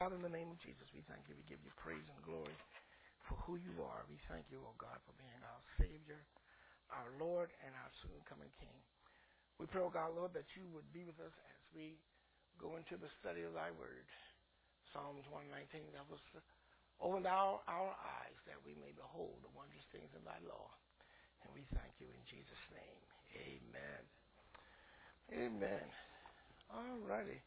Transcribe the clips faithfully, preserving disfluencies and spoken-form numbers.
Father, in the name of Jesus, we thank you. We give you praise and glory for who you are. We thank you, oh God, for being our Savior, our Lord, and our soon-coming King. We pray, oh God, Lord, that you would be with us as we go into the study of thy word. Psalms one nineteen, that was open our, our eyes that we may behold the wondrous things of thy law. And we thank you in Jesus' name. Amen. Amen. All righty.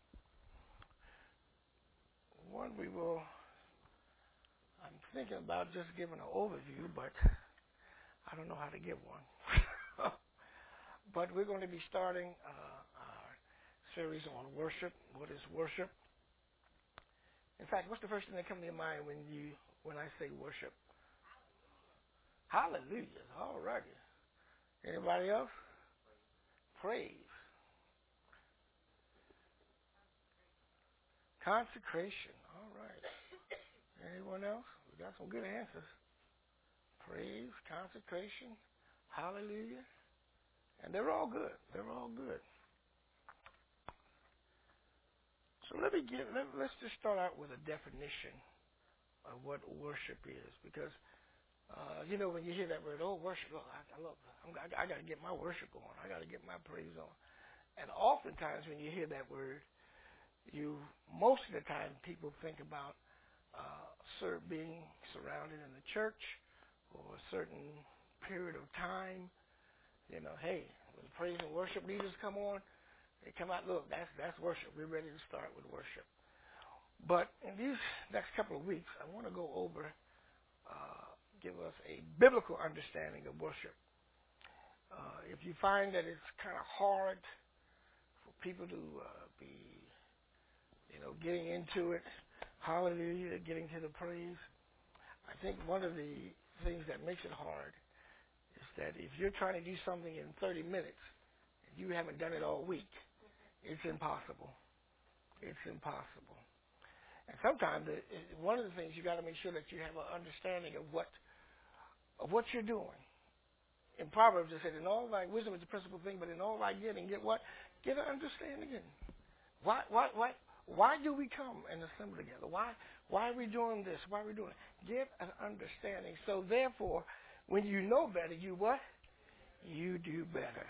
One we will, I'm thinking about just giving an overview, but I don't know how to give one. But we're going to be starting uh, our series on worship. What is worship? In fact, what's the first thing that comes to your mind when you when I say worship? Hallelujah. All righty. Anybody else? Praise. Consecration. All right. Anyone else? We got some good answers. Praise, consecration, hallelujah. And they're all good. They're all good. So let me get, let, let's just start out with a definition of what worship is. Because, uh, you know, when you hear that word, oh, worship, look, I, I, look, I'm, I, I got to get my worship on. I got to get my praise on. And oftentimes when you hear that word, you, most of the time people think about uh, serve, being surrounded in the church for a certain period of time. You know, hey, when praise and worship leaders come on, they come out, look, that's that's worship. We're ready to start with worship. But in these next couple of weeks, I want to go over, uh, give us a biblical understanding of worship. Uh, if you find that it's kind of hard for people to uh, be, you know, getting into it, hallelujah, getting to the praise, I think one of the things that makes it hard is that if you're trying to do something in thirty minutes and you haven't done it all week, it's impossible. It's impossible. And sometimes it, it, one of the things you got to make sure that you have an understanding of what of what you're doing. In Proverbs it said, in all thy wisdom is the principal thing, but in all thy getting, get what? Get an understanding. Why why why why do we come and assemble together? Why why are we doing this? Why are we doing it? Get an understanding. So therefore, when you know better, you what? You do better.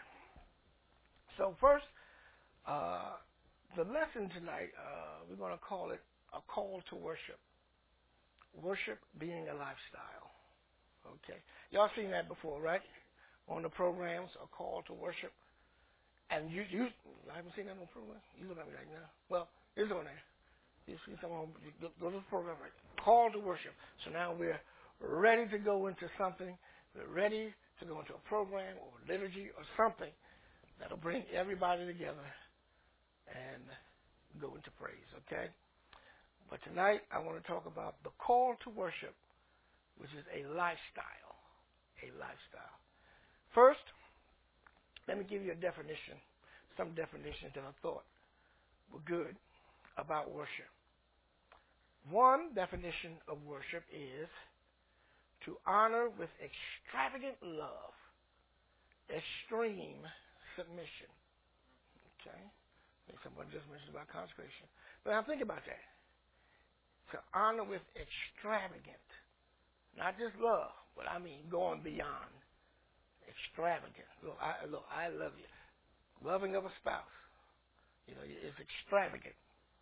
So first, uh, the lesson tonight, uh, we're going to call it a call to worship. Worship being a lifestyle. Okay. Y'all seen that before, right? On the programs, a call to worship. And you, you I haven't seen that on the program. You look at me like, no. Well, it's on there. You see someone, go, go to the program, right? Call to worship. So now we're ready to go into something. We're ready to go into a program or liturgy or something that'll bring everybody together and go into praise, okay? But tonight I want to talk about the call to worship, which is a lifestyle, a lifestyle. First, let me give you a definition, some definitions that I thought were good about worship. One definition of worship is to honor with extravagant love, extreme submission. Okay? I think someone just mentioned about consecration. But now think about that. To honor with extravagant. Not just love, but I mean going beyond. Extravagant. Look, I, look, I love you. Loving of a spouse. You know, it's extravagant.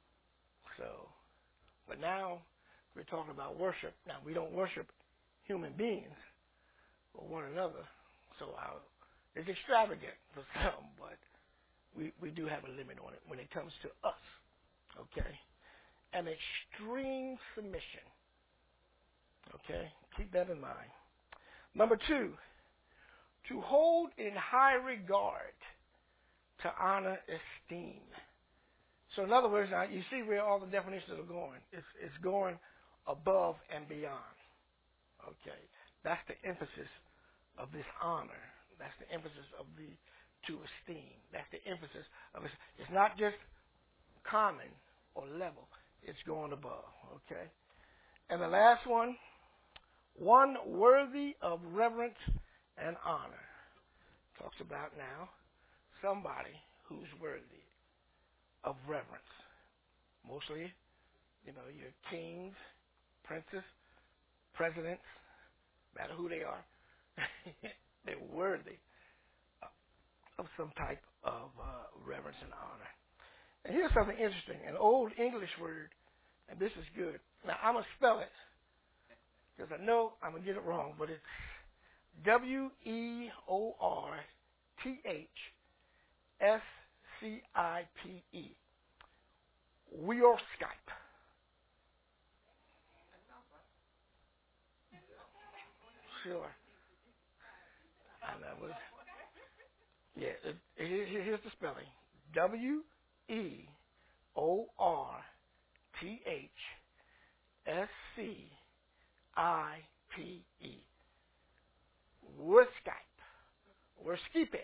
So, but now we're talking about worship. Now, we don't worship human beings or one another. So our, it's extravagant for some, but we, we do have a limit on it when it comes to us. Okay? An extreme submission. Okay? Keep that in mind. Number two, to hold in high regard, to honor, esteem. So in other words, now you see where all the definitions are going. It's, it's going above and beyond. Okay? That's the emphasis of this honor. That's the emphasis of the to esteem. That's the emphasis of it. It's not just common or level. It's going above. Okay? And the last one, one worthy of reverence and honor. Talks about now somebody who's worthy of reverence. Mostly, You know, your kings, princes, presidents, no matter who they are, they're worthy of some type of uh, reverence and honor. And here's something interesting, an old English word, and this is good. Now, I'm going to spell it, because I know I'm going to get it wrong, but it's W E O R T H S C I P E. Wheelskype. Sure. I know. Yeah, it, it, here's the spelling. W E O R T H S C I P E. Wheelskype. Wheelskype.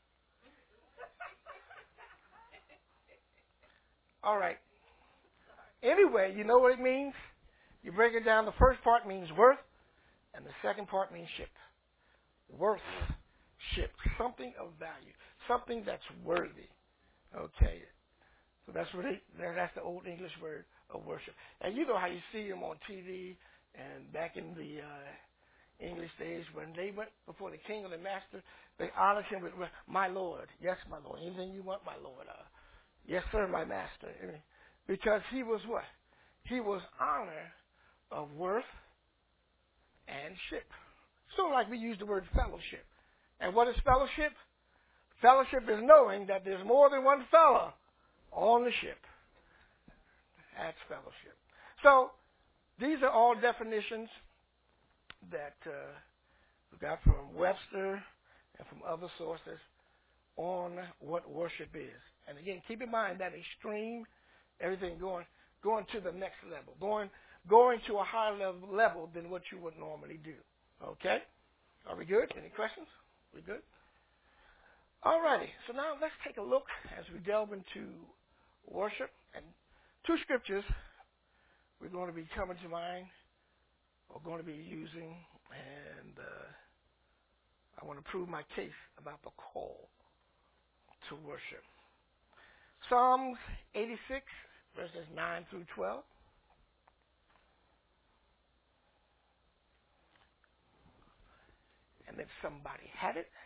All right. Anyway, you know what it means? You break it down. The first part means worth, and the second part means ship. Worth, ship, something of value, something that's worthy. Okay, so that's what they, that's the old English word of worship. And you know how you see them on T V, and back in the uh, English days when they went before the king or the master, they honored him with, with my Lord. Yes, my Lord. Anything you want, my Lord. Uh, yes, sir, my master. Because he was what? He was honor of worth and ship. So like we use the word fellowship. And what is fellowship? Fellowship is knowing that there's more than one fella on the ship. That's fellowship. So these are all definitions that uh, we got from Webster and from other sources on what worship is. And again, keep in mind that extreme, everything going going to the next level, going going to a higher level, level than what you would normally do. Okay? Are we good? Any questions? We good? All righty. So now let's take a look as we delve into worship. And two scriptures we're going to be coming to mind or going to be using. And uh, I want to prove my case about the call to worship. Psalms eighty-six, verses nine through twelve. And if somebody had it,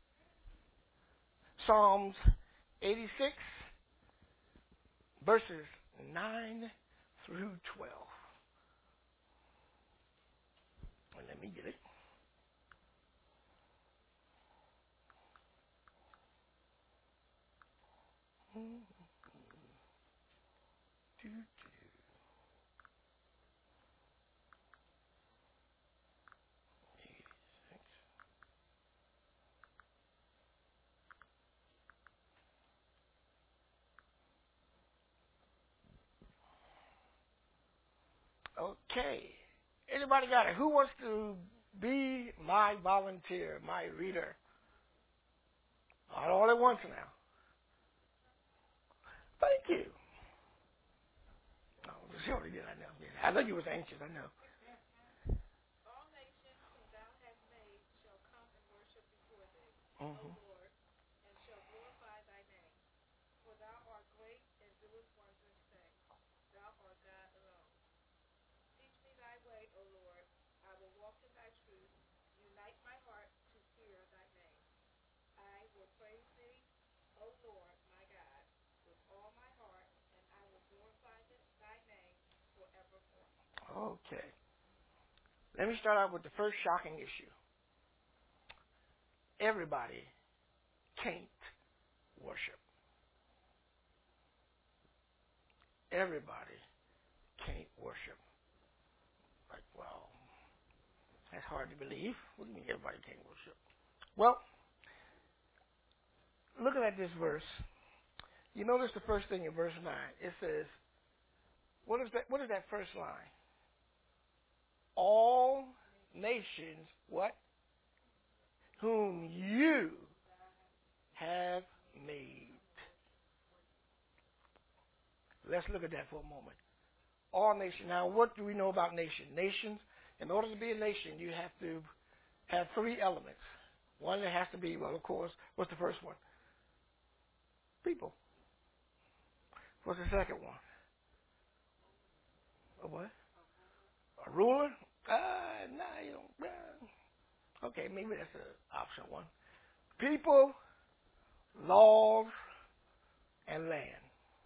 Psalms eighty-six, verses nine through twelve. And let me get it. Okay. Anybody got it? Who wants to be my volunteer, my reader? Not all at once now. Thank you. Oh, she already did, I know. Yeah. I know you was anxious, I know. All nations whom thou hast made shall come and worship before thee, Mm-hmm. O Lord, and shall glorify thy name. For thou art great and doest wondrous things. Thou art God alone. Teach me thy way, O Lord. I will walk in thy truth. Unite my heart to fear thy name. I will praise thee, O Lord, my God, with all my heart, and I will glorify thy name forevermore. Okay. Let me start out with the first shocking issue. Everybody can't worship. Everybody can't worship. Like, well, that's hard to believe. What do you mean everybody can't worship? Well, looking at this verse, you notice the first thing in verse nine. It says, what is that? What is that first line? All nations, what? Whom you have made. Let's look at that for a moment. All nations. Now, what do we know about nation? Nations, in order to be a nation, you have to have three elements. One, it has to be, well, of course, what's the first one? People. What's the second one? what? A ruler? Uh, no, you don't. Uh, okay, maybe that's an option one. People, laws, and land.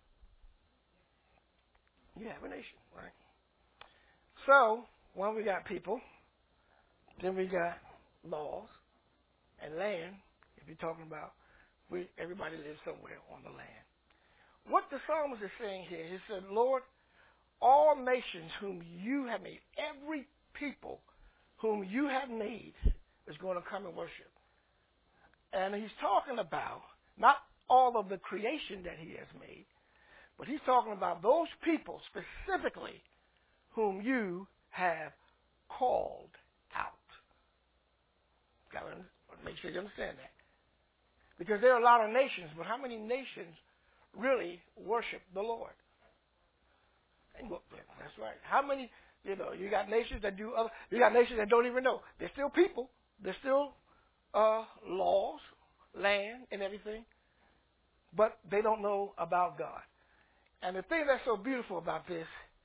You have a nation, right? So, when we got people, then we got laws and land. If you're talking about, we everybody lives somewhere on the land. What the psalmist is saying here, he said, Lord, all nations whom you have made, every people whom you have made is going to come and worship. And he's talking about not all of the creation that he has made, but he's talking about those people specifically whom you have called out. Got to make sure you understand that. Because there are a lot of nations, but how many nations really worship the Lord? And look, that's right. How many, you know, you got nations that do other, you got nations that don't even know. They're still people. They're still uh, laws, land, and everything. But they don't know about God. And the thing that's so beautiful about this,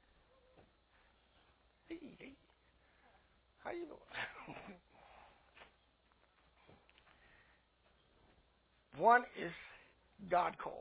hey, hey, how you doing? One is God called.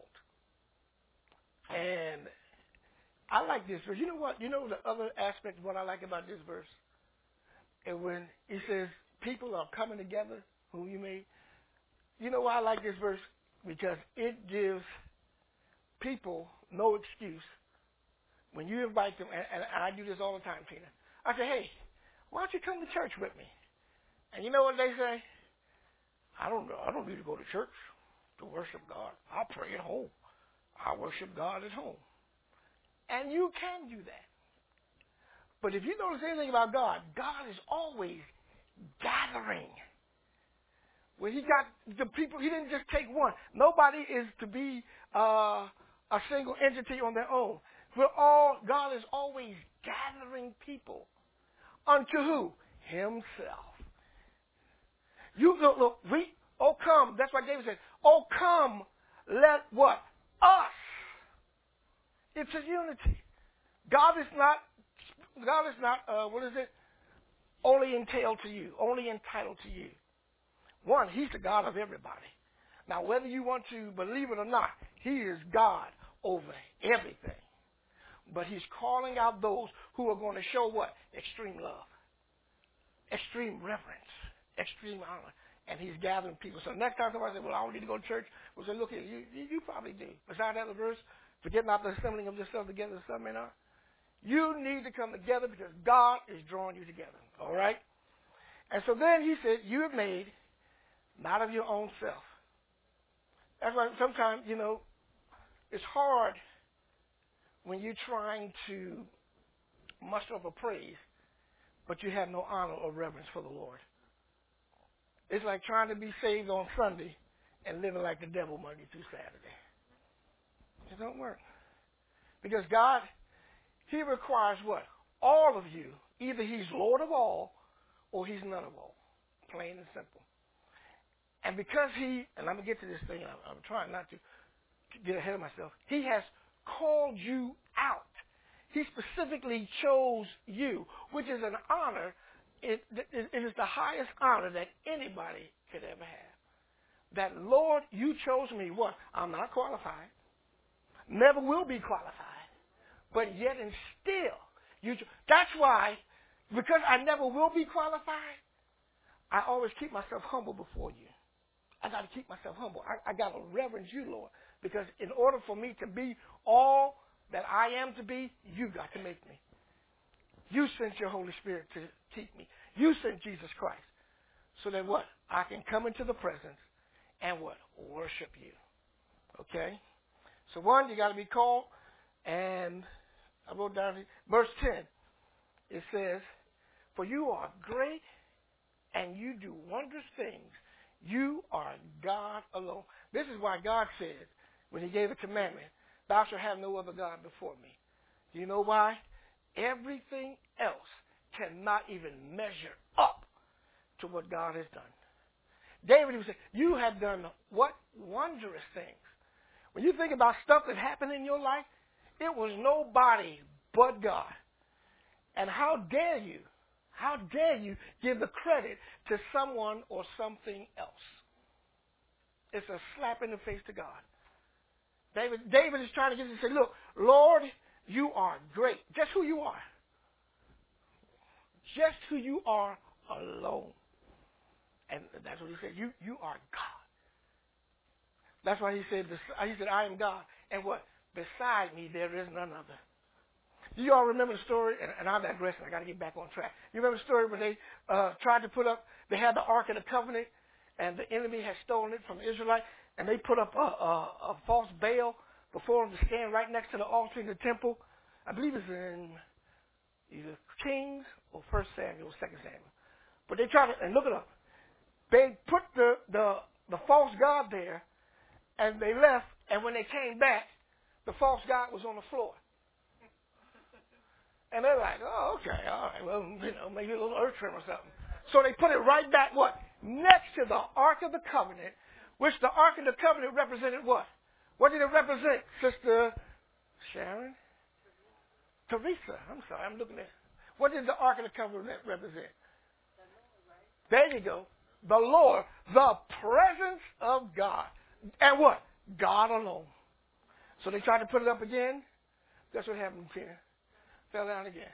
And I like this verse. You know what? You know the other aspect of what I like about this verse? And when he says people are coming together, whom you made. You know why I like this verse? Because it gives people no excuse. When you invite them, and, and I do this all the time, Tina. I say, hey, why don't you come to church with me? And you know what they say? I don't know. I don't need to go to church to worship God. I pray at home. I worship God at home. And you can do that. But if you notice anything about God, God is always gathering. When he got the people, he didn't just take one. Nobody is to be uh, a single entity on their own. We're all, God is always gathering people. Unto who? Himself. You look, look, we, oh come, that's what David said. Oh come, let what? Us. It's a unity. God is not, God is not, uh, what is it? Only entailed to you, only entitled to you. One, he's the God of everybody. Now, whether you want to believe it or not, he is God over everything. But he's calling out those who are going to show what? Extreme love, extreme reverence, extreme honor. And he's gathering people. So next time somebody says, well, I don't need to go to church, we'll say, look here, you, you, you probably do. Besides that verse, forget not the assembling of yourself together, some may not. You need to come together because God is drawing you together. All right? And so then he said, you have made not of your own self. That's why sometimes, you know, it's hard when you're trying to muster up a praise, but you have no honor or reverence for the Lord. It's like trying to be saved on Sunday and living like the devil Monday through Saturday. It don't work. Because God, he requires what? All of you. Either he's Lord of all or he's none of all. Plain and simple. And because he, and I'm going to get to this thing, I'm, I'm trying not to get ahead of myself. He has called you out. He specifically chose you, which is an honor. It, it, it is the highest honor that anybody could ever have. That, Lord, you chose me. What? I'm not qualified. Never will be qualified. But yet and still, you. That's why, because I never will be qualified, I always keep myself humble before you. I got to keep myself humble. I, I got to reverence you, Lord. Because in order for me to be all that I am to be, you got to make me. You sent your Holy Spirit to keep me. You sent Jesus Christ. So that what? I can come into the presence and what? Worship you. Okay? So one, you got to be called. And I wrote down here, verse ten. It says, for you are great and you do wondrous things. You are God alone. This is why God said, when he gave a commandment, thou shalt have no other God before me. Do you know why? Everything else cannot even measure up to what God has done. David would say, you have done what? Wondrous things. When you think about stuff that happened in your life, it was nobody but God. And how dare you, how dare you give the credit to someone or something else? It's a slap in the face to God. David, David is trying to get you to say, look, Lord, you are great. Just who you are. Just who you are alone. And that's what he said. You, you are God. That's why he said, he said, I am God. And what? Beside me, there is none other. Do you all remember the story? And, and I'm digressing. I got to get back on track. You remember the story when they uh, tried to put up, they had the Ark of the Covenant, and the enemy had stolen it from the Israelites, and they put up a, a, a false Baal before them to stand right next to the altar in the temple. I believe it's in either Kings or First Samuel or Second Samuel. But they tried to, and look it up. They put the, the, the false god there, and they left, and when they came back, the false god was on the floor. And they're like, oh, okay, all right, well, you know, maybe a little earth tremor or something. So they put it right back, what? Next to the Ark of the Covenant, which the Ark of the Covenant represented what? What did it represent, Sister Sharon? Teresa. I'm sorry, I'm looking at it. What did the Ark of the Covenant represent? There you go. The Lord, the presence of God. And what? God alone. So they tried to put it up again. That's what happened, Tina. Fell down again.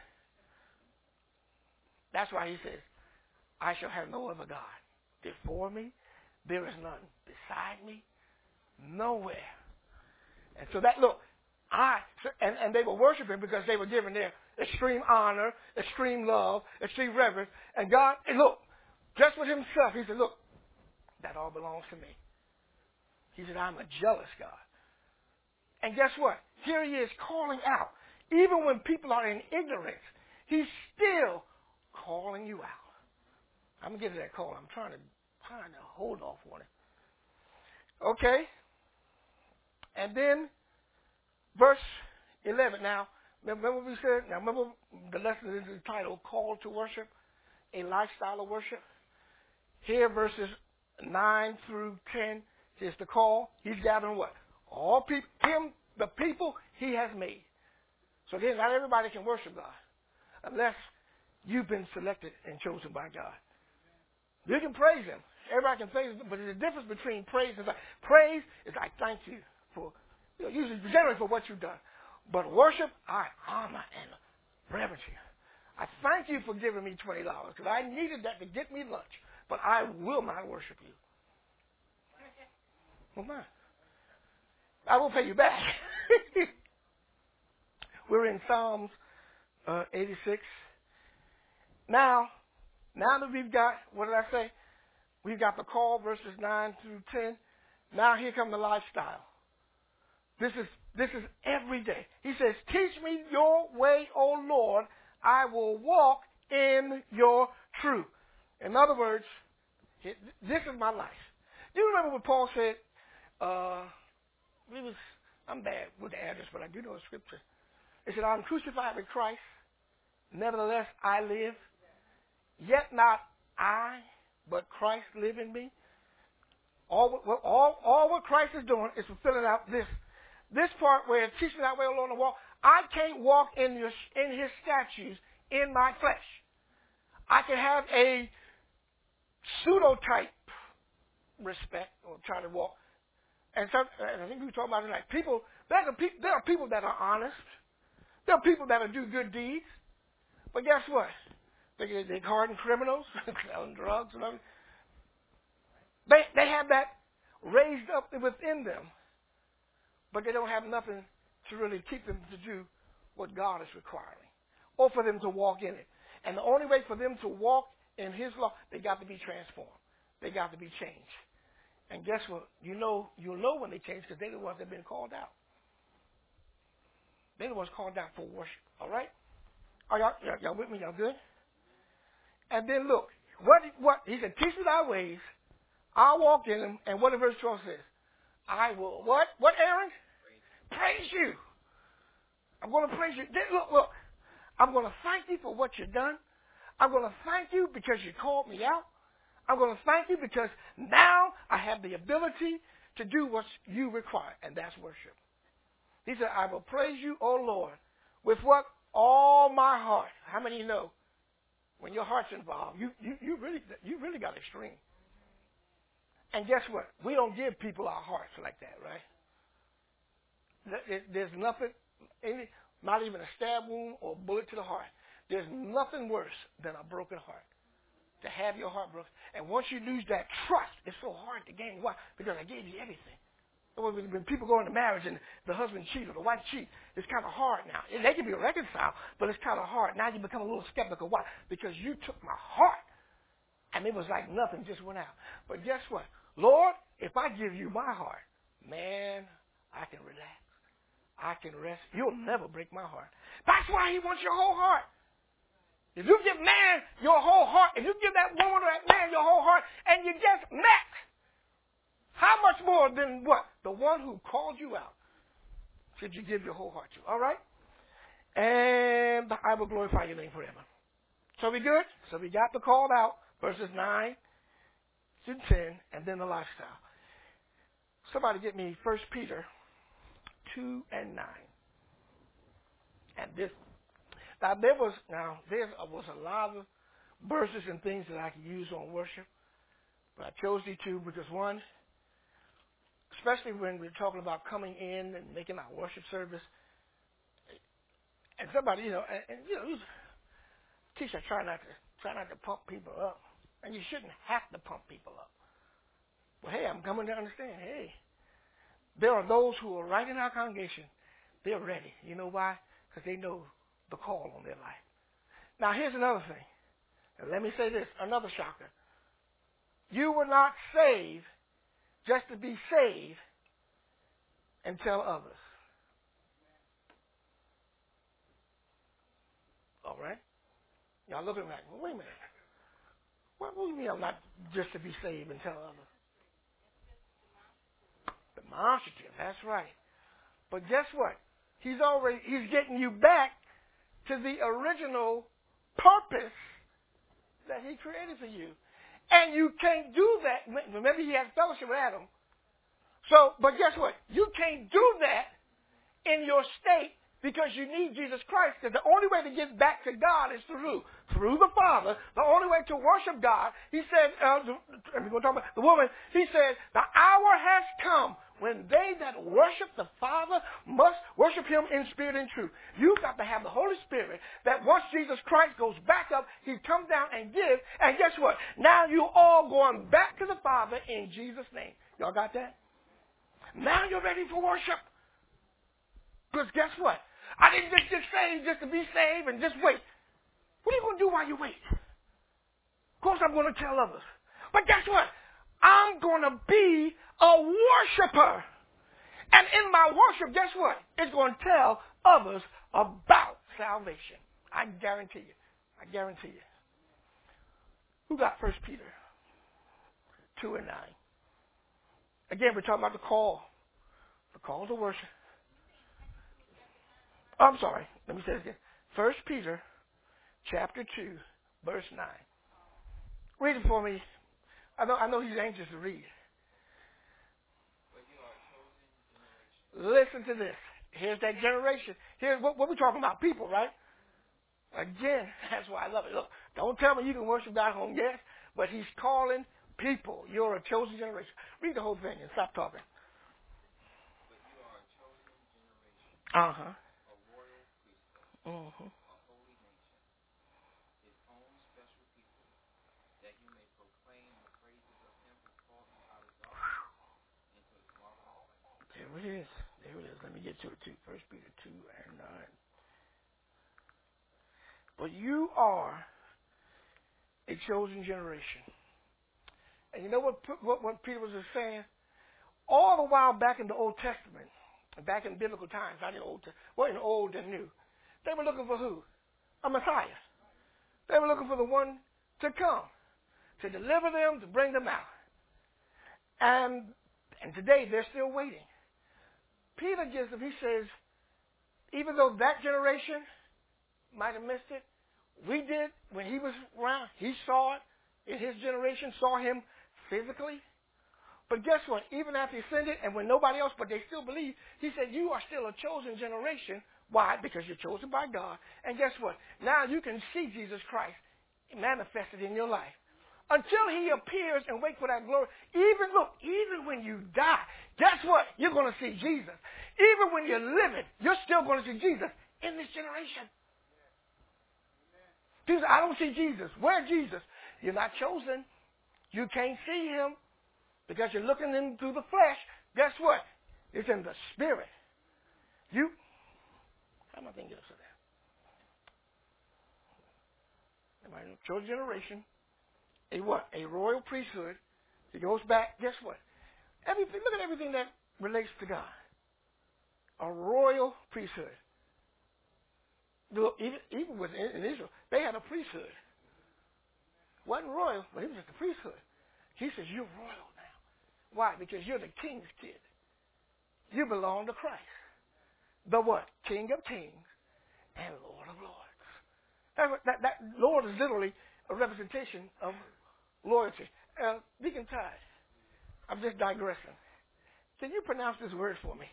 That's why he says, I shall have no other God. Before me, there is none. Beside me, nowhere. And so that, look, I, and, and they were worshiping because they were giving their extreme honor, extreme love, extreme reverence. And God, and look, just with himself, he said, look, that all belongs to me. He said, I'm a jealous God. And guess what? Here he is calling out. Even when people are in ignorance, he's still calling you out. I'm going to get to that call. I'm trying to, trying to hold off on it. Okay. And then verse eleven. Now, remember what we said? Now, remember the lesson is entitled Call to Worship, a Lifestyle of Worship. Here, verses nine through ten is the call. He's gathering what? All people, him, the people he has made. So then not everybody can worship God unless you've been selected and chosen by God. You can praise him. Everybody can praise him, but there's a difference between praise and praise is I thank you for, you know, usually generally for what you've done. But worship, I honor and reverence you. I thank you for giving me twenty dollars because I needed that to get me lunch, but I will not worship you. Well, not. I will pay you back. We're in Psalms uh, eighty-six. Now, now that we've got, what did I say? We've got the call, verses nine through ten. Now here comes the lifestyle. This is this is every day. He says, teach me your way, O Lord. I will walk in your truth. In other words, this is my life. Do you remember what Paul said? Uh, it was, I'm bad with the address, but I do know the scripture. It said, I'm crucified with Christ. Nevertheless, I live. Yet not I, but Christ live in me. All, all, all what Christ is doing is fulfilling out this. This part where it teaches me that way along the wall. I can't walk in, your, in his statutes in my flesh. I can have a pseudo-type respect or try to walk. And, so, and I think we were talking about it tonight. People, there are, people, there are people that are honest. There are people that do good deeds. But guess what? They, they're hardened criminals, selling drugs and everything. They, they have that raised up within them. But they don't have nothing to really keep them to do what God is requiring. Or for them to walk in it. And the only way for them to walk in his law, they got to be transformed. They got to be changed. And guess what? You know, you'll know when they change because they're the ones that have been called out. They're the ones called out for worship. All right? Are y'all, y'all, y'all with me? Y'all good? And then look, what, what he said, teach me thy ways. I'll walk in them. And what in verse twelve says? I will, what? What, Aaron? Praise, praise you. I'm going to praise you. Then, look, look. I'm going to thank you for what you've done. I'm going to thank you because you called me out. I'm going to thank you because now I have the ability to do what you require, and that's worship. He said, I will praise you, O Lord, with what? All my heart. How how many of you know when your heart's involved, you, you, you really you really got extreme. And guess what? We don't give people our hearts like that, right? There's nothing, any, not even a stab wound or a bullet to the heart. There's nothing worse than a broken heart. To have your heart broken. And once you lose that trust, it's so hard to gain. Why? Because I gave you everything. When people go into marriage and the husband cheats or the wife cheats, it's kind of hard now. They can be reconciled, but it's kind of hard. Now you become a little skeptical. Why? Because you took my heart. And it was like nothing just went out. But guess what? Lord, if I give you my heart, man, I can relax. I can rest. You'll never break my heart. That's why he wants your whole heart. If you give man your whole heart, if you give that woman or that man your whole heart, and you just met, how much more than what? The one who called you out should you give your whole heart to. All right? And I will glorify your name forever. So we good? So we got the called out, verses nine to ten, and then the lifestyle. Somebody get me First Peter two and nine. And this, now there was, now there was a lot of verses and things that I could use on worship, but I chose these two because one, especially when we're talking about coming in and making our worship service, and somebody, you know, and, and you know, teacher, try not to try not to pump people up, and you shouldn't have to pump people up. Well, hey, I'm coming to understand. Hey, there are those who are right in our congregation. They're ready. You know why? Because they know the call on their life. Now, here's another thing. And let me say this, another shocker. You were not saved just to be saved and tell others. All right? Y'all looking like, well, wait a minute. What do you mean I'm not just to be saved and tell others? Demonstrative, that's right. But guess what? He's already, he's getting you back to the original purpose that he created for you. And you can't do that. Remember, he had fellowship with Adam. So, but guess what? You can't do that in your state because you need Jesus Christ. Because the only way to get back to God is through through the Father. The only way to worship God, he said, uh, we're going to talk about the woman, he said, the hour has come when they that worship the Father must worship him in spirit and truth. You've got to have the Holy Spirit that once Jesus Christ goes back up, he comes down and gives. And guess what? Now you all going back to the Father in Jesus' name. Y'all got that? Now you're ready for worship. Because guess what? I didn't just get saved just to be saved and just wait. What are you going to do while you wait? Of course, I'm going to tell others. But guess what? I'm going to be a worshiper. And in my worship, guess what? It's going to tell others about salvation. I guarantee you. I guarantee you. Who got First Peter two and nine? Again, we're talking about the call. The call to worship. Oh, I'm sorry. Let me say this again. First Peter chapter two, verse nine. Read it for me. I know, I know he's anxious to read. Listen to this. Here's that generation. Here's what, what we're talking about, people, right? Again, that's why I love it. Look, don't tell me you can worship God home, yes, but he's calling people. You're a chosen generation. Read the whole thing and stop talking. But you are a chosen generation. Uh-huh. A royal priesthood. Uh-huh. A holy nation. His own special people, that you may proclaim the praises of him who called you out of darkness into his marvelous light. There it is. There it is. Let me get to it too. First Peter two and nine. But you are a chosen generation. And you know what, what, what Peter was just saying? All the while back in the Old Testament, back in biblical times, not in the Old, well, in the Old and New, they were looking for who? A Messiah. They were looking for the one to come, to deliver them, to bring them out. And, and today they're still waiting. Peter gives them, he says, even though that generation might have missed it, we did when he was around. He saw it in his generation, saw him physically. But guess what? Even after he ascended and when nobody else, but they still believe, he said, you are still a chosen generation Why? Because you're chosen by God. And guess what? Now you can see Jesus Christ manifested in your life. Until he appears and wait for that glory. Even, look, even when you die, guess what? You're going to see Jesus. Even when you're living, you're still going to see Jesus in this generation. Jesus, I don't see Jesus. Where's Jesus? You're not chosen. You can't see him because you're looking in through the flesh. Guess what? It's in the spirit. You, how am I thinking of that? Am I in a chosen generation? A what? A royal priesthood. It goes back, guess what? Everything, look at everything that relates to God. A royal priesthood. Look, even, even with in, in Israel, they had a priesthood. Wasn't royal, but it was just a priesthood. He says, you're royal now. Why? Because you're the king's kid. You belong to Christ. The what? King of kings and Lord of lords. That, that, that Lord is literally a representation of loyalty. Uh, Deacon Ty, I'm just digressing. Can you pronounce this word for me?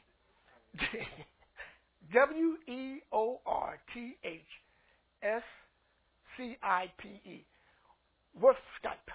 W E O R T H S C I P E. Worth Skype.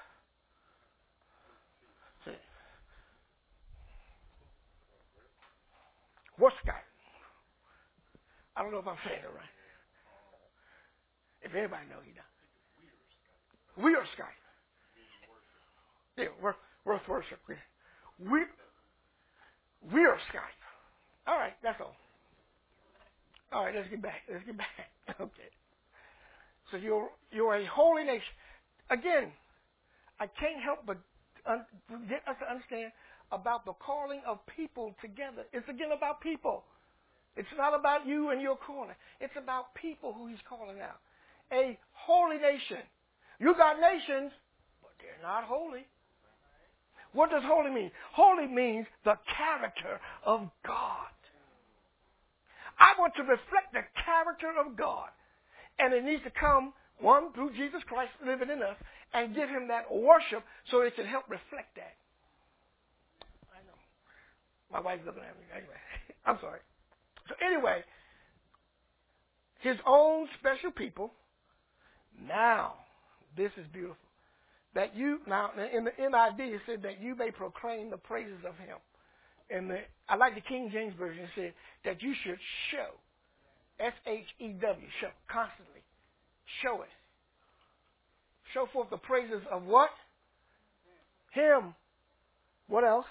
Worth Skype. I don't know if I'm saying it right. If anybody knows, he does. We are Skype. Yeah, we're worth worship. We, we, we are Skype. All right, that's all. All right, let's get back. Let's get back. Okay. So you're you're a holy nation. Again, I can't help but un- get us to understand about the calling of people together. It's again about people. It's not about you and your corner. It's about people who he's calling out. A holy nation. You got nations, but they're not holy. What does holy mean? Holy means the character of God. I want to reflect the character of God. And it needs to come, one, through Jesus Christ living in us, and give him that worship so it can help reflect that. I know. My wife's looking at me. Anyway, I'm sorry. So anyway, his own special people. Now, this is beautiful. That you, now, in the N I V, it said that you may proclaim the praises of him. And the, I like the King James Version. It said that you should show, S H E W, show, constantly. Show it. Show forth the praises of what? Him. What else?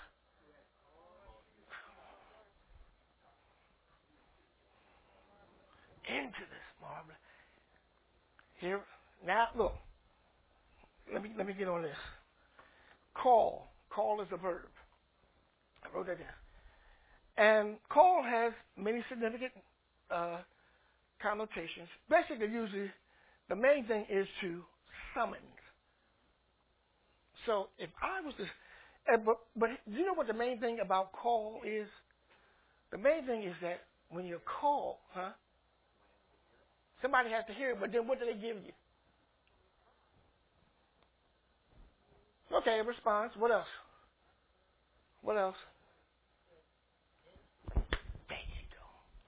Into this marvelous. Here, now, look. Let me, let me get on this. Call. Call is a verb. I wrote that down. And call has many significant uh, connotations. Basically, usually, the main thing is to summon. So if I was to, uh, but, but do you know what the main thing about call is? The main thing is that when you call, huh? Somebody has to hear it, but then what do they give you? Okay, a response. What else? What else? There you go.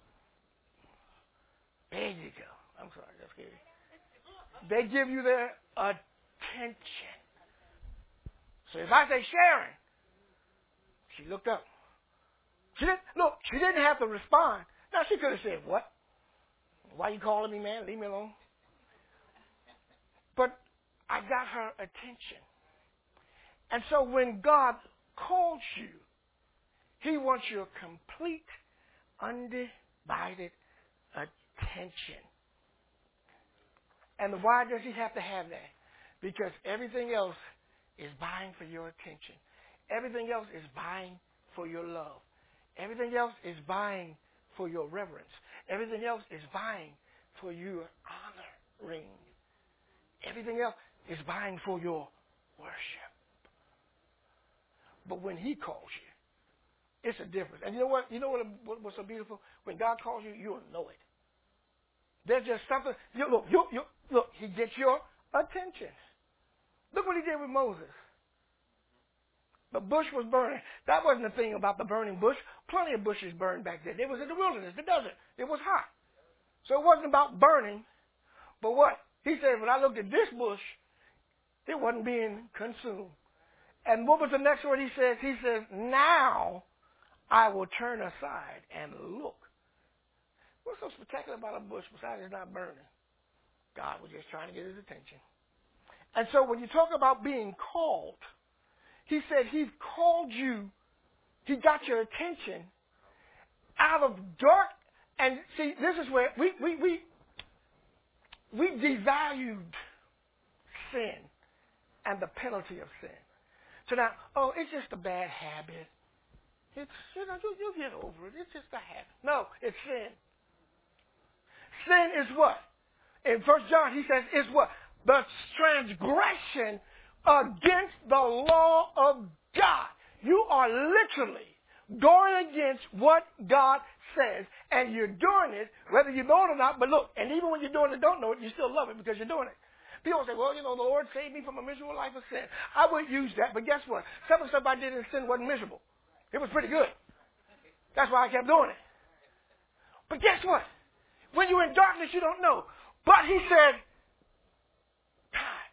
There you go. I'm sorry, that's scary. They give you their attention. So if I say Sharon, she looked up. She didn't look, she didn't have to respond. Now she could have said, what? Why you calling me, man? Leave me alone. But I got her attention. And so when God calls you, he wants your complete, undivided attention. And why does he have to have that? Because everything else is vying for your attention. Everything else is vying for your love. Everything else is vying for your reverence. Everything else is vying for your honoring. Everything else is vying for your worship. But when he calls you, it's a difference. And you know what? You know what, what what's so beautiful? When God calls you, you'll know it. There's just something. You, look, you, you, look, he gets your attention. Look what he did with Moses. The bush was burning. That wasn't the thing about the burning bush. Plenty of bushes burned back then. It was in the wilderness, the desert. It was hot. So it wasn't about burning, but what? He said, when I looked at this bush, it wasn't being consumed. And what was the next word he says? He says, now I will turn aside and look. What's so spectacular about a bush besides it's not burning? God was just trying to get his attention. And so when you talk about being called, he said he's called you, he got your attention out of dark. And see, this is where we, we, we, we devalued sin and the penalty of sin. So now, oh, it's just a bad habit. It's, you know, you, you'll get over it. It's just a habit. No, it's sin. Sin is what? In First John, he says, is what? The transgression against the law of God. You are literally going against what God says, and you're doing it whether you know it or not. But look, and even when you're doing it, don't know it, you still love it because you're doing it. People say, well, you know, the Lord saved me from a miserable life of sin. I would use that, but guess what? Some of the stuff I did in sin wasn't miserable. It was pretty good. That's why I kept doing it. But guess what? When you're in darkness, you don't know. But he said, God.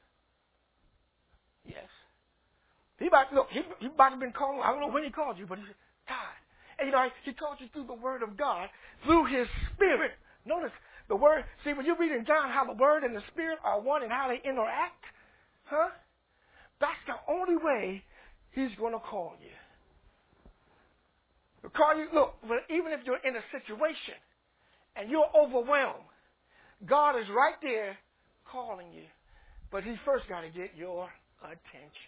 Yes. He about, look, he, he about to have been called, I don't know when he called you, but he said, God. And you know, he called you through the word of God, through his spirit. Notice the word, see, when you read in John how the word and the spirit are one and how they interact, huh? That's the only way he's going to call you. He'll call you, look, even if you're in a situation and you're overwhelmed, God is right there calling you. But he first got to get your attention.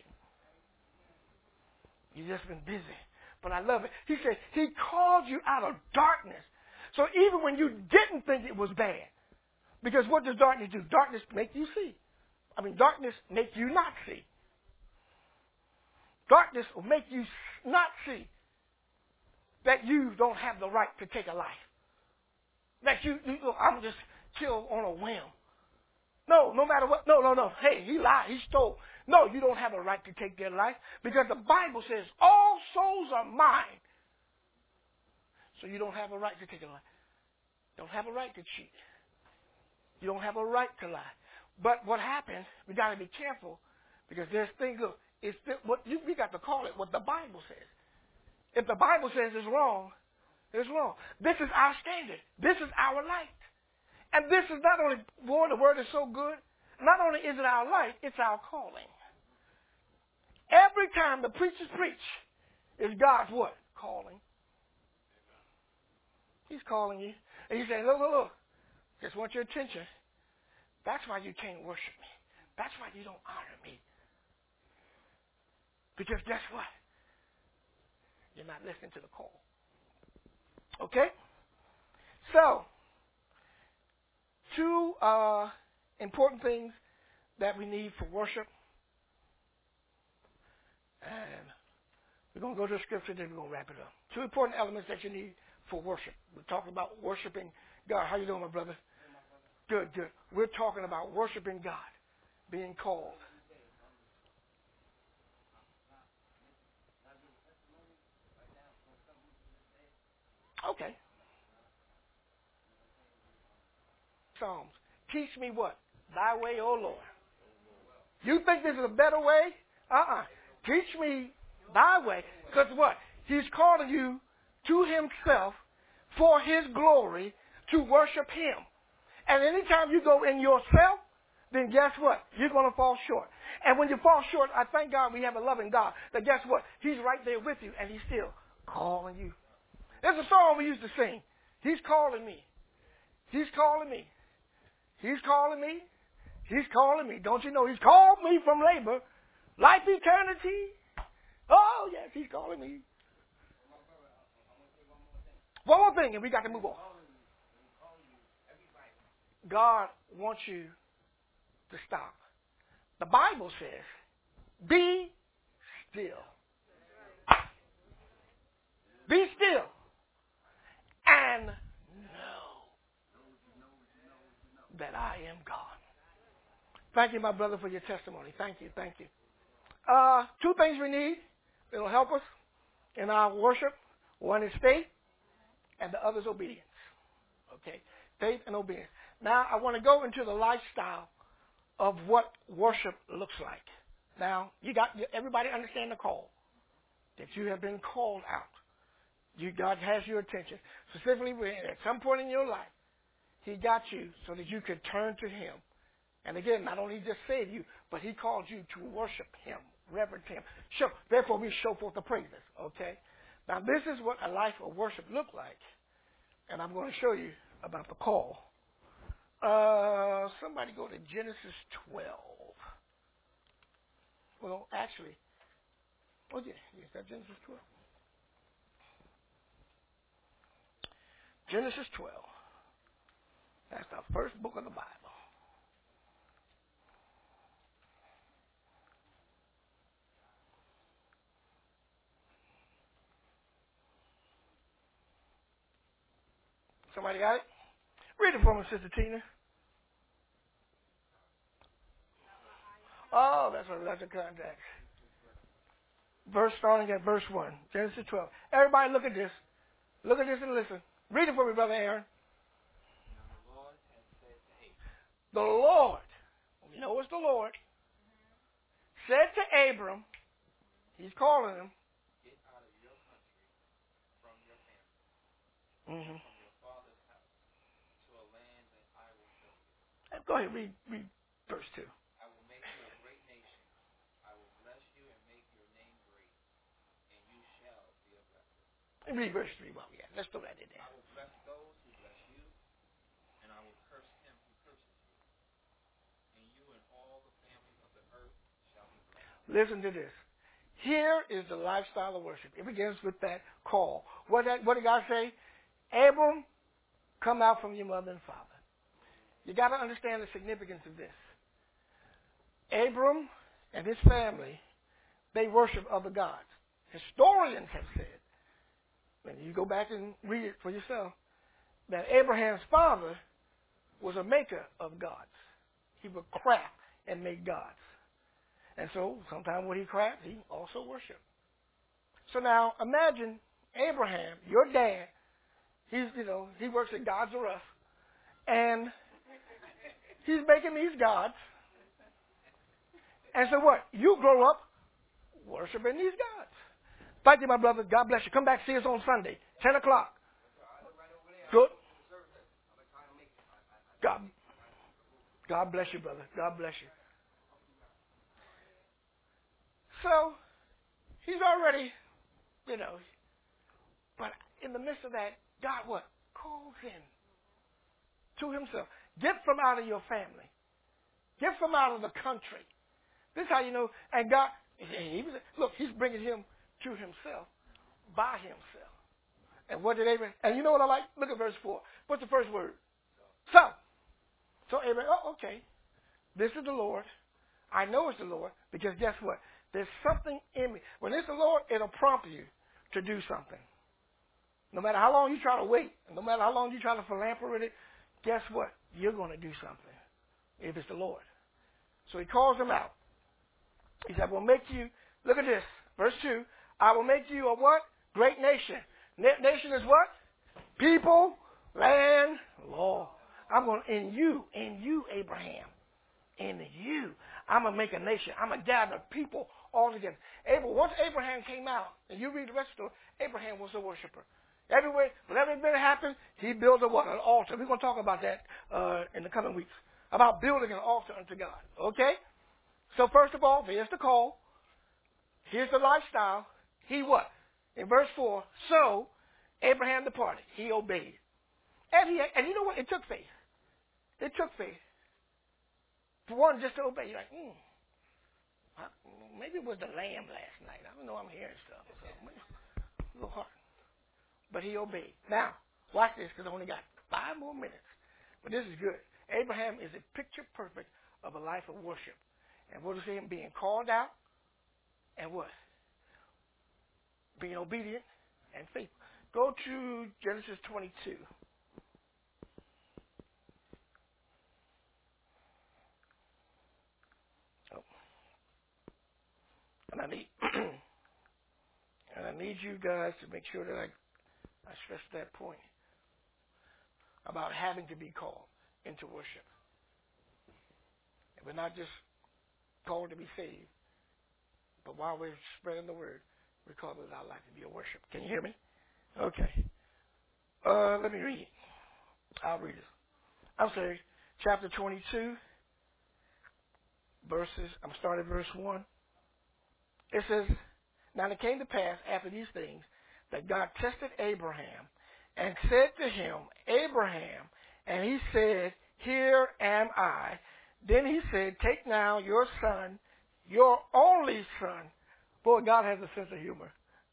You've just been busy. But I love it. He said he called you out of darkness. So even when you didn't think it was bad, because what does darkness do? Darkness make you see. I mean, darkness make you not see. Darkness will make you not see that you don't have the right to take a life. That you, you I'm just killed on a whim. No, no matter what. No, no, no. Hey, he lied. He stole. No, you don't have a right to take their life because the Bible says all souls are mine. So you don't have a right to take a life. You don't have a right to cheat. You don't have a right to lie. But what happens, we got to be careful because there's things, look, it's what you, we got to call it what the Bible says. If the Bible says it's wrong, it's wrong. This is our standard. This is our light. And this is not only, boy, the word is so good. Not only is it our light, it's our calling. Every time the preachers preach, is God's what? Calling. He's calling you. And he's saying, look, look, look. Just want your attention. That's why you can't worship me. That's why you don't honor me. Because guess what? You're not listening to the call. Okay? So, two uh, important things that we need for worship. And we're going to go to the scripture, then we're going to wrap it up. Two important elements that you need for worship. We're talking about worshiping God. How you doing, my brother? Good, good. We're talking about worshiping God, being called. Okay. Psalms. Teach me what? Thy way, O Lord. You think this is a better way? Uh-uh. Teach me thy way. Because what? He's calling you to himself for his glory to worship him. And anytime you go in yourself, then guess what? You're going to fall short. And when you fall short, I thank God we have a loving God. That guess what? He's right there with you, and he's still calling you. There's a song we used to sing. He's calling me. He's calling me. He's calling me. He's calling me. Don't you know he's called me from labor, life, eternity. Oh, yes, he's calling me. One more thing, and we got to move on. God wants you to stop. The Bible says, be still. Be still and know that I am God. Thank you, my brother, for your testimony. Thank you, thank you. Uh, two things we need that will help us in our worship. One is faith, and the other is obedience. Okay? Faith and obedience. Now I want to go into the lifestyle of what worship looks like. Now you got everybody understand the call that you have been called out. You God has your attention. Specifically, at some point in your life, He got you so that you could turn to Him. And again, not only just saved you, but He called you to worship Him, reverence Him. Show, therefore, we show forth the praises. Okay. Now this is what a life of worship looked like, and I'm going to show you about the call. Uh, somebody go to Genesis twelve. Well, actually, oh yeah, is that Genesis twelve? Genesis twelve. That's the first book of the Bible. Somebody got it? Read it for me, Sister Tina. Oh, that's what that's the context. Verse starting at verse one, Genesis twelve. Everybody look at this. Look at this and listen. Read it for me, Brother Aaron. Now the Lord had said to Abram, The Lord, we know it's the Lord, said to Abram, He's calling him. get out of your country, from your family, Mm-hmm. from your father's house, to a land that I will show you. Go ahead, read, read verse two. I will make you a great nation. I will bless you and make your name great, and you shall be a blessing. And read verse three while we at it. Let's throw that in there. I will bless those who bless you, and I will curse him who curses you. And you and all the families of the earth shall be blessed. Listen to this. Here is the lifestyle of worship. It begins with that call. What, that, what did God say? Abram, come out from your mother and father. You got to understand the significance of this. Abram and his family, they worship other gods. Historians have said, and you go back and read it for yourself, that Abraham's father was a maker of gods. He would craft and make gods. And so, sometimes when he crafts, he also worshiped. So now, imagine Abraham, your dad, he's, you know, he works at Gods R Us, and he's making these gods. And so what? You grow up worshiping these gods. Thank you, my brother. God bless you. Come back, see us on Sunday, ten o'clock. Good. God, God bless you, brother. God bless you. So, he's already, you know, but in the midst of that, God what? Calls him to himself. Get from out of your family. Get from out of the country. This is how you know, and God, he was, look, he's bringing him to himself by himself. And what did Abraham, and you know what I like? Look at verse four. What's the first word? So. So Abraham, oh, okay. This is the Lord. I know it's the Lord because guess what? There's something in me. When it's the Lord, it'll prompt you to do something. No matter how long you try to wait, and no matter how long you try to philanthropy with it, guess what? You're going to do something if it's the Lord. So he calls him out. He said, I will make you, look at this, verse two, I will make you a what? Great nation. Na- nation is what? People, land, law. I'm going to, in you, in you, Abraham, in you, I'm going to make a nation. I'm going to gather people all together. Abraham, once Abraham came out, and you read the rest of the story, Abraham was a worshiper. Everywhere, whenever it happened, he built a what? An altar. We're going to talk about that uh, in the coming weeks, about building an altar unto God. Okay? So first of all, here's the call. Here's the lifestyle. He what? In verse four, so Abraham departed. He obeyed. And, he, and you know what? It took faith. It took faith. For one, just to obey. You're like, hmm, maybe it was the lamb last night. I don't know. I'm hearing stuff. So a little hard. But he obeyed. Now, watch this because I only got five more minutes. But this is good. Abraham is a picture perfect of a life of worship. And what is him? Being called out and what? Being obedient and faithful. Go to Genesis twenty-two. Oh. And I need and I need you guys to make sure that I, I stress that point. about having to be called into worship. And we're not just called to be saved, but while we're spreading the word, we're called with our life to be a worship. Can you hear me? Okay. Uh, let me read it. I'll read it. I'm sorry. Chapter twenty-two, verses, I'm starting at verse one. It says, now it came to pass after these things that God tested Abraham and said to him, Abraham, and he said, here am I. Then he said, take now your son, your only son. Boy, God has a sense of humor.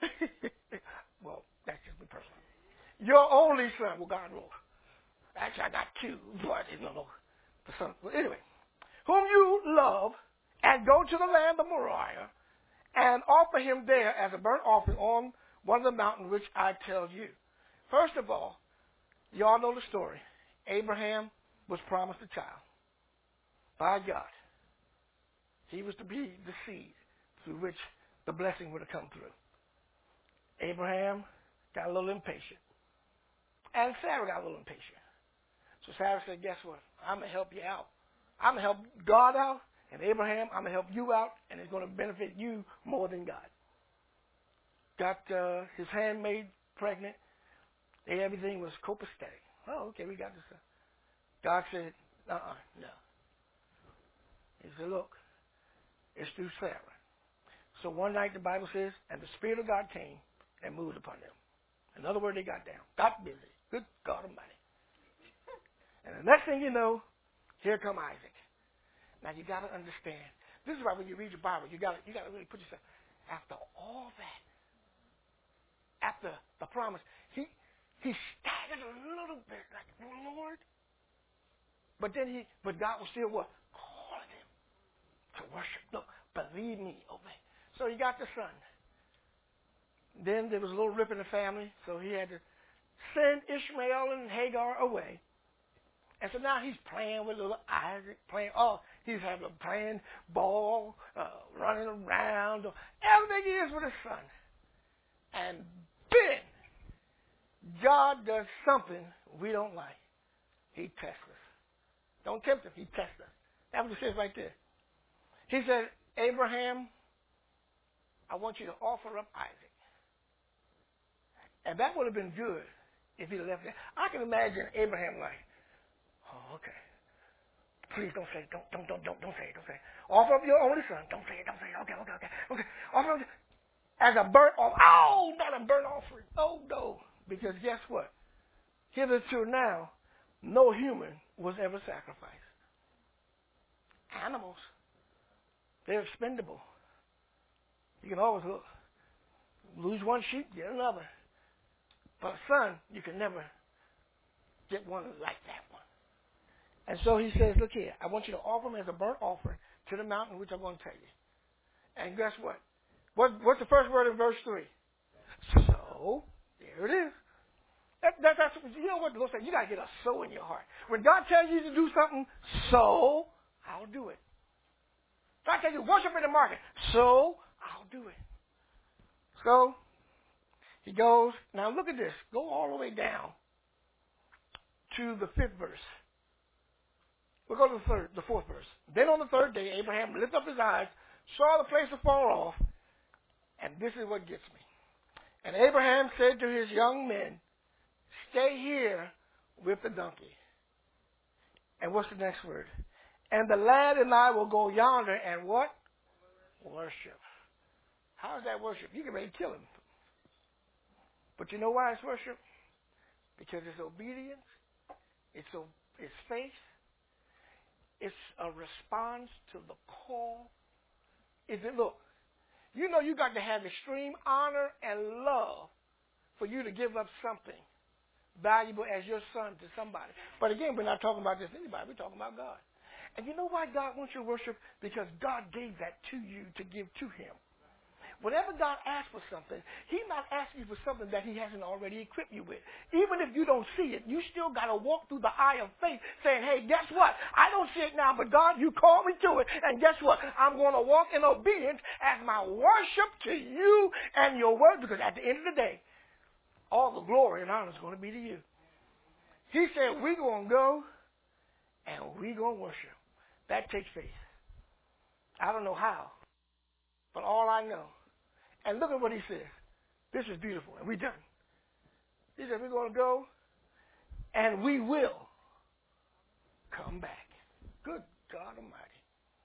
Well, that's just me personally. Your only son. Well, God wrote. Actually, I got two, but you know, the son. Well, anyway, whom you love, and go to the land of Moriah, and offer him there as a burnt offering on one of the mountains which I tell you. First of all, you all know the story. Abraham was promised a child by God. He was to be the seed through which the blessing would have come through. Abraham got a little impatient. And Sarah got a little impatient. So Sarah said, guess what? I'm going to help you out. I'm going to help God out. And Abraham, I'm going to help you out. And it's going to benefit you more than God. Got uh, his handmaid pregnant. And everything was copacetic. Oh, okay, we got this. Uh, God said, uh-uh, no. He said, look, it's through Sarah. So one night the Bible says, and the Spirit of God came and moved upon them. In other words, they got down, got busy. Good God Almighty. And the next thing you know, here come Isaac. Now you got to understand. This is why when you read your Bible, you got you got to really put yourself. After all that, after the promise, he he staggered a little bit, like Lord. But then he, but God was still what? Calling him to worship. Look, believe me, obey. So he got the son. Then there was a little rip in the family, so he had to send Ishmael and Hagar away. And so now he's playing with little Isaac, playing, oh, he's having a playing ball, uh, running around, everything he is with his son. And then God does something we don't like. He tests us. Don't tempt him, he tests us. That's what it says right there. He said, Abraham, I want you to offer up Isaac. And that would have been good if he'd have left it. I can imagine Abraham like, oh, okay. Please don't say it. Don't, don't, don't, don't, don't say it. Don't say it. Offer up your only son. Don't say it. Don't say it. Okay, okay, okay. Okay. Offer up as a burnt offering. Oh, not a burnt offering. Oh, no. Because guess what? Hitherto now, no human was ever sacrificed. Animals, they're expendable. You can always look. Lose one sheep, get another. But a son, you can never get one like that one. And so he says, look here, I want you to offer him as a burnt offering to the mountain, which I'm going to tell you. And guess what? what what's the first word in verse three? So, there it is. That, that, that's, you know what the Lord said? You got to get a so in your heart. When God tells you to do something, so, I'll do it. God tells you, worship in the market, so, I'll do it. So, he goes, now look at this. Go all the way down to the fifth verse. We'll go to the third, the fourth verse. Then on the third day, Abraham lifted up his eyes, saw the place afar off, and this is what gets me. And Abraham said to his young men, stay here with the donkey. And what's the next word? And the lad and I will go yonder and what? Worship. How is that worship? You can ready to kill him. But you know why it's worship? Because it's obedience. It's, a, it's faith. It's a response to the call. Is it, look, you know you got to have extreme honor and love for you to give up something valuable as your son to somebody. But again, we're not talking about just anybody. We're talking about God. And you know why God wants your worship? Because God gave that to you to give to him. Whenever God asks for something, he's not asking you for something that he hasn't already equipped you with. Even if you don't see it, you still got to walk through the eye of faith saying, hey, guess what? I don't see it now, but God, you called me to it. And guess what? I'm going to walk in obedience as my worship to you and your word, because at the end of the day, all the glory and honor is going to be to you. He said, we're going to go and we're going to worship. That takes faith. I don't know how, but all I know. And look at what he says. This is beautiful, and we're done. He said, we're going to go and we will come back. Good God Almighty.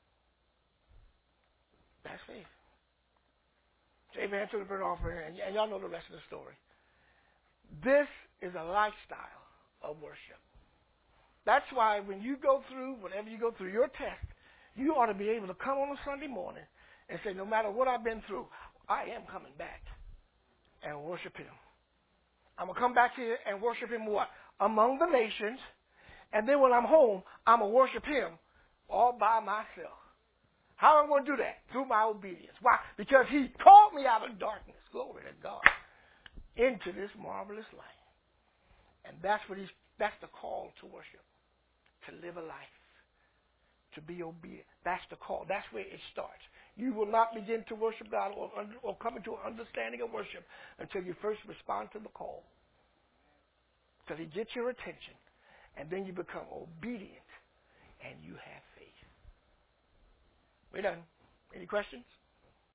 That's faith. So Abraham took the burnt offering, and, and y'all know the rest of the story. This is a lifestyle of worship. That's why when you go through, whatever you go through, your test, you ought to be able to come on a Sunday morning and say, no matter what I've been through, I am coming back and worship him. I'm going to come back here and worship him what? Among the nations. And then when I'm home, I'm going to worship him all by myself. How am I going to do that? Through my obedience. Why? Because he called me out of darkness, glory to God, into this marvelous light. And that's what he's, that's the call to worship, to live a life, to be obedient. That's the call. That's where it starts. You will not begin to worship God or, under, or come into an understanding of worship until you first respond to the call. Until he gets your attention. And then you become obedient and you have faith. We're done. Any questions?